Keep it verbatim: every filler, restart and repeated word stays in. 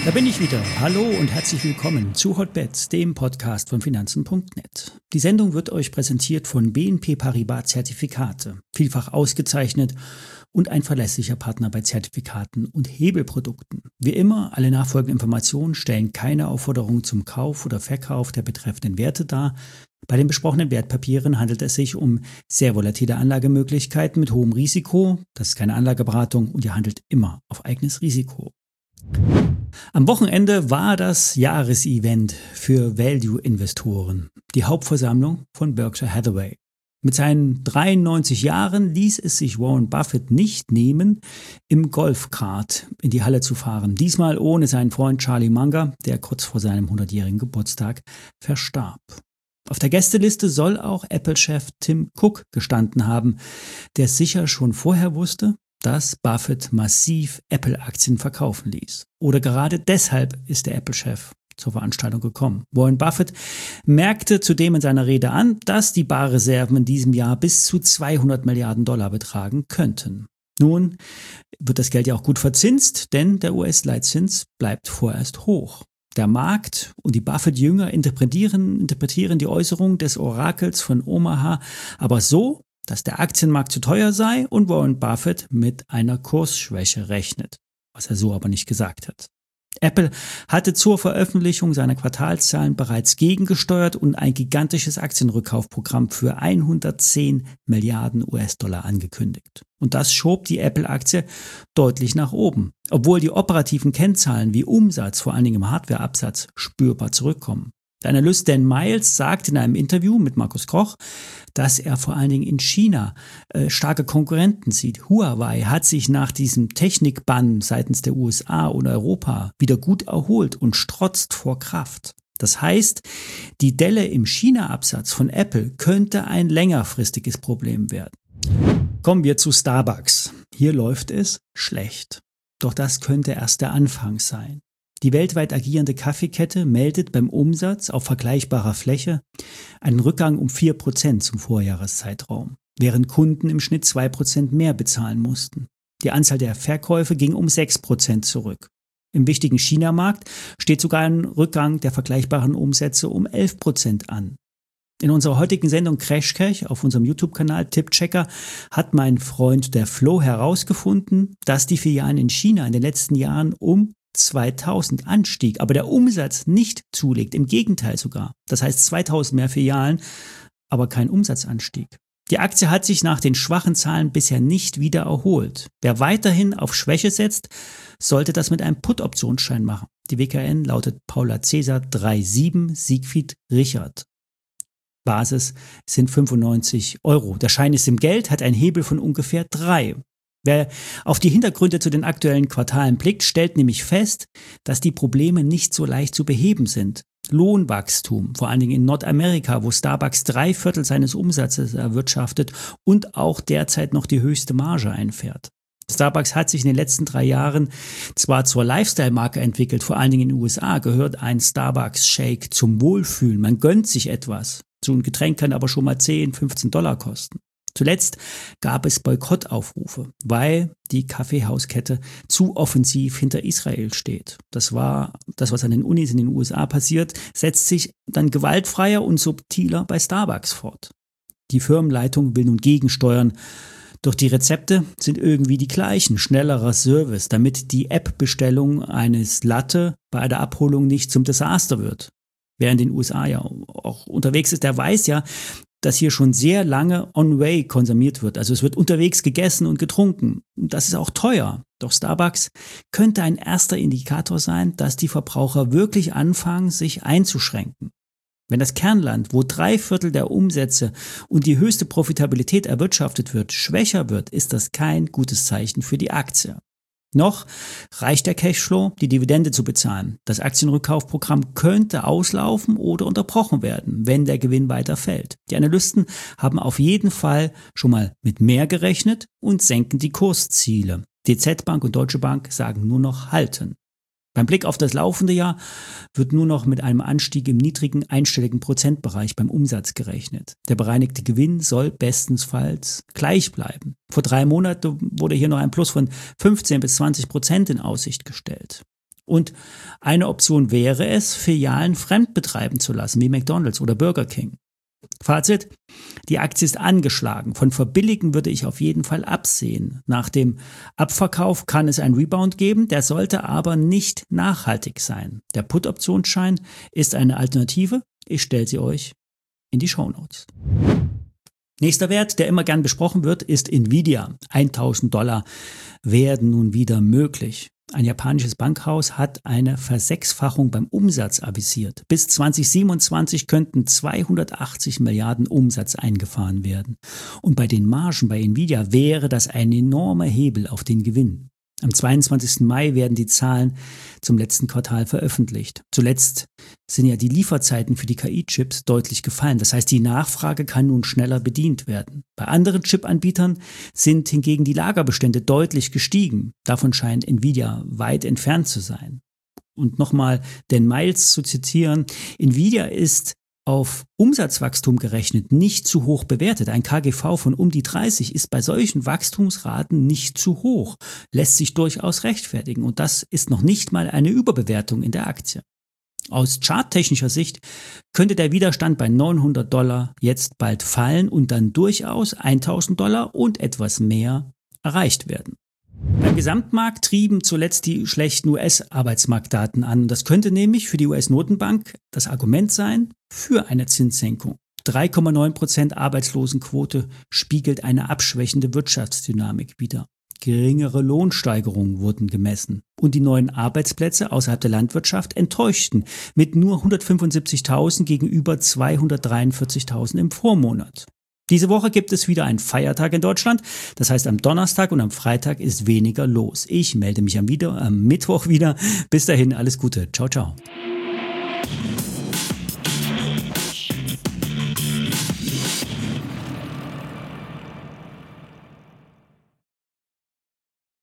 Da bin ich wieder. Hallo und herzlich willkommen zu Hotbets, dem Podcast von Finanzen Punkt net. Die Sendung wird euch präsentiert von B N P Paribas Zertifikate, vielfach ausgezeichnet und ein verlässlicher Partner bei Zertifikaten und Hebelprodukten. Wie immer, alle nachfolgenden Informationen stellen keine Aufforderung zum Kauf oder Verkauf der betreffenden Werte dar. Bei den besprochenen Wertpapieren handelt es sich um sehr volatile Anlagemöglichkeiten mit hohem Risiko. Das ist keine Anlageberatung und ihr handelt immer auf eigenes Risiko. Am Wochenende war das Jahresevent für Value-Investoren, die Hauptversammlung von Berkshire Hathaway. Mit seinen dreiundneunzig Jahren ließ es sich Warren Buffett nicht nehmen, im Golfkart in die Halle zu fahren. Diesmal ohne seinen Freund Charlie Munger, der kurz vor seinem hundertjährigen Geburtstag verstarb. Auf der Gästeliste soll auch Apple-Chef Tim Cook gestanden haben, der sicher schon vorher wusste, dass Buffett massiv Apple-Aktien verkaufen ließ. Oder gerade deshalb ist der Apple-Chef zur Veranstaltung gekommen. Warren Buffett merkte zudem in seiner Rede an, dass die Barreserven in diesem Jahr bis zu zweihundert Milliarden Dollar betragen könnten. Nun wird das Geld ja auch gut verzinst, denn der U S-Leitzins bleibt vorerst hoch. Der Markt und die Buffett-Jünger interpretieren, interpretieren die Äußerung des Orakels von Omaha aber so, dass der Aktienmarkt zu teuer sei und Warren Buffett mit einer Kursschwäche rechnet, was er so aber nicht gesagt hat. Apple hatte zur Veröffentlichung seiner Quartalszahlen bereits gegengesteuert und ein gigantisches Aktienrückkaufprogramm für hundertzehn Milliarden U S-Dollar angekündigt. Und das schob die Apple-Aktie deutlich nach oben, obwohl die operativen Kennzahlen wie Umsatz, vor allen Dingen im Hardwareabsatz, spürbar zurückkommen. Der Analyst Dan Miles sagte in einem Interview mit Markus Koch, dass er vor allen Dingen in China äh, starke Konkurrenten sieht. Huawei hat sich nach diesem Technikbann seitens der U S A und Europa wieder gut erholt und strotzt vor Kraft. Das heißt, die Delle im China-Absatz von Apple könnte ein längerfristiges Problem werden. Kommen wir zu Starbucks. Hier läuft es schlecht. Doch das könnte erst der Anfang sein. Die weltweit agierende Kaffeekette meldet beim Umsatz auf vergleichbarer Fläche einen Rückgang um vier Prozent zum Vorjahreszeitraum, während Kunden im Schnitt zwei Prozent mehr bezahlen mussten. Die Anzahl der Verkäufe ging um sechs Prozent zurück. Im wichtigen China-Markt steht sogar ein Rückgang der vergleichbaren Umsätze um elf Prozent an. In unserer heutigen Sendung Crashcash auf unserem YouTube-Kanal Tippchecker hat mein Freund der Flo herausgefunden, dass die Filialen in China in den letzten Jahren um zweitausend anstieg, aber der Umsatz nicht zulegt, im Gegenteil sogar. Das heißt zweitausend mehr Filialen, aber kein Umsatzanstieg. Die Aktie hat sich nach den schwachen Zahlen bisher nicht wieder erholt. Wer weiterhin auf Schwäche setzt, sollte das mit einem Put-Optionsschein machen. Die W K N lautet Paula Cäsar drei sieben Siegfried Richard. Basis sind fünfundneunzig Euro. Der Schein ist im Geld, hat einen Hebel von ungefähr drei. Wer auf die Hintergründe zu den aktuellen Quartalen blickt, stellt nämlich fest, dass die Probleme nicht so leicht zu beheben sind. Lohnwachstum, vor allen Dingen in Nordamerika, wo Starbucks drei Viertel seines Umsatzes erwirtschaftet und auch derzeit noch die höchste Marge einfährt. Starbucks hat sich in den letzten drei Jahren zwar zur Lifestyle-Marke entwickelt, vor allen Dingen in den U S A gehört ein Starbucks-Shake zum Wohlfühlen. Man gönnt sich etwas. So ein Getränk kann aber schon mal zehn, fünfzehn Dollar kosten. Zuletzt gab es Boykottaufrufe, weil die Kaffeehauskette zu offensiv hinter Israel steht. Das war das, was an den Unis in den U S A passiert, setzt sich dann gewaltfreier und subtiler bei Starbucks fort. Die Firmenleitung will nun gegensteuern, doch die Rezepte sind irgendwie die gleichen. Schnellerer Service, damit die App-Bestellung eines Latte bei der Abholung nicht zum Desaster wird. Wer in den U S A ja auch unterwegs ist, der weiß ja, dass hier schon sehr lange on-way konsumiert wird. Also es wird unterwegs gegessen und getrunken. Das ist auch teuer. Doch Starbucks könnte ein erster Indikator sein, dass die Verbraucher wirklich anfangen, sich einzuschränken. Wenn das Kernland, wo drei Viertel der Umsätze und die höchste Profitabilität erwirtschaftet wird, schwächer wird, ist das kein gutes Zeichen für die Aktie. Noch reicht der Cashflow, die Dividende zu bezahlen. Das Aktienrückkaufprogramm könnte auslaufen oder unterbrochen werden, wenn der Gewinn weiter fällt. Die Analysten haben auf jeden Fall schon mal mit mehr gerechnet und senken die Kursziele. D Z Bank und Deutsche Bank sagen nur noch halten. Beim Blick auf das laufende Jahr wird nur noch mit einem Anstieg im niedrigen einstelligen Prozentbereich beim Umsatz gerechnet. Der bereinigte Gewinn soll bestenfalls gleich bleiben. Vor drei Monaten wurde hier noch ein Plus von fünfzehn bis zwanzig Prozent in Aussicht gestellt. Und eine Option wäre es, Filialen fremdbetreiben zu lassen, wie McDonald's oder Burger King. Fazit: Die Aktie ist angeschlagen. Von Verbilligen würde ich auf jeden Fall absehen. Nach dem Abverkauf kann es einen Rebound geben, der sollte aber nicht nachhaltig sein. Der Put-Optionsschein ist eine Alternative. Ich stelle sie euch in die Shownotes. Nächster Wert, der immer gern besprochen wird, ist Nvidia. tausend Dollar werden nun wieder möglich. Ein japanisches Bankhaus hat eine Versechsfachung beim Umsatz avisiert. Bis zwanzig siebenundzwanzig könnten zweihundertachtzig Milliarden Umsatz eingefahren werden. Und bei den Margen bei Nvidia wäre das ein enormer Hebel auf den Gewinn. Am zweiundzwanzigsten Mai werden die Zahlen zum letzten Quartal veröffentlicht. Zuletzt sind ja die Lieferzeiten für die K I-Chips deutlich gefallen. Das heißt, die Nachfrage kann nun schneller bedient werden. Bei anderen Chip-Anbietern sind hingegen die Lagerbestände deutlich gestiegen. Davon scheint Nvidia weit entfernt zu sein. Und nochmal den Miles zu zitieren: Nvidia ist auf Umsatzwachstum gerechnet nicht zu hoch bewertet. Ein K G V von um die dreißig ist bei solchen Wachstumsraten nicht zu hoch, lässt sich durchaus rechtfertigen. Und das ist noch nicht mal eine Überbewertung in der Aktie. Aus charttechnischer Sicht könnte der Widerstand bei neunhundert Dollar jetzt bald fallen und dann durchaus tausend Dollar und etwas mehr erreicht werden. Beim Gesamtmarkt trieben zuletzt die schlechten U S-Arbeitsmarktdaten an. Das könnte nämlich für die U S-Notenbank das Argument sein für eine Zinssenkung. drei Komma neun Prozent Arbeitslosenquote spiegelt eine abschwächende Wirtschaftsdynamik wider. Geringere Lohnsteigerungen wurden gemessen. Und die neuen Arbeitsplätze außerhalb der Landwirtschaft enttäuschten mit nur hundertfünfundsiebzigtausend gegenüber zweihundertdreiundvierzigtausend im Vormonat. Diese Woche gibt es wieder einen Feiertag in Deutschland. Das heißt, am Donnerstag und am Freitag ist weniger los. Ich melde mich am, wieder, am Mittwoch wieder. Bis dahin, alles Gute. Ciao, ciao.